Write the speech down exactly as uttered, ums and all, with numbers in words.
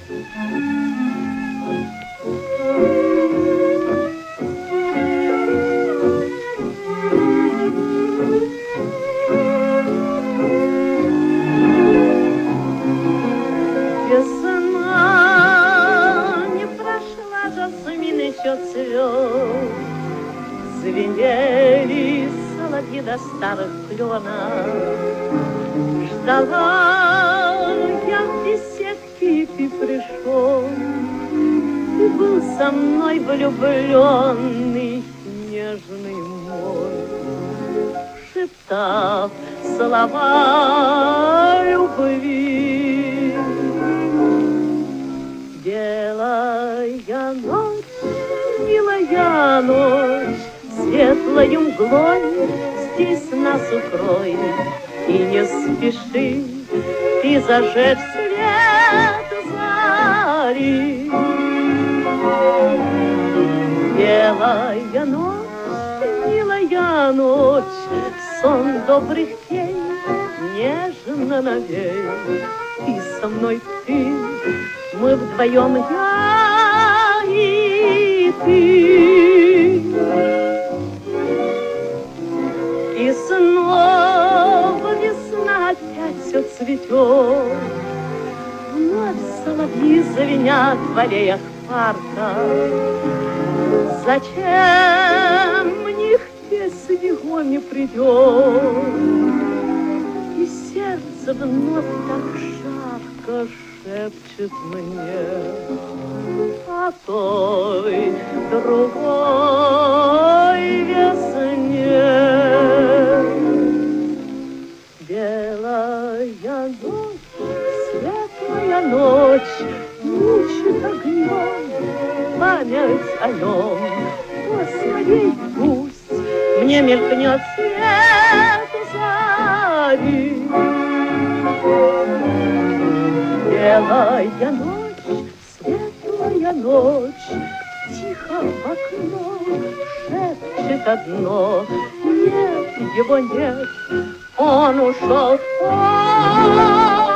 Звенели соловьи до старых кленов. Ждала я в беседке, и ты пришел. Ты был со мной влюбленный, нежный мой, шептав слова любви. Белая ночь, милая ночь, светлою мглой здесь нас укрой. И не спеши ты зажечь свет зари. Белая ночь, милая ночь, сон добрых фей нежно навей. Ты со мной, ты, мы вдвоем, я и ты. И снова весна опять все цветет. Вновь соловьи звенят в аллеях парка. Зачем мне их песни не придет? И сердце вновь так жарко шепчет мне о той другой весне. Белая ночь, светлая ночь, мучит огнем память о нем. По своей пусть мне мелькнет свет зари. Белая ночь, светлая ночь, тихо в окно шепчет одно: нет, его нет, он ушел.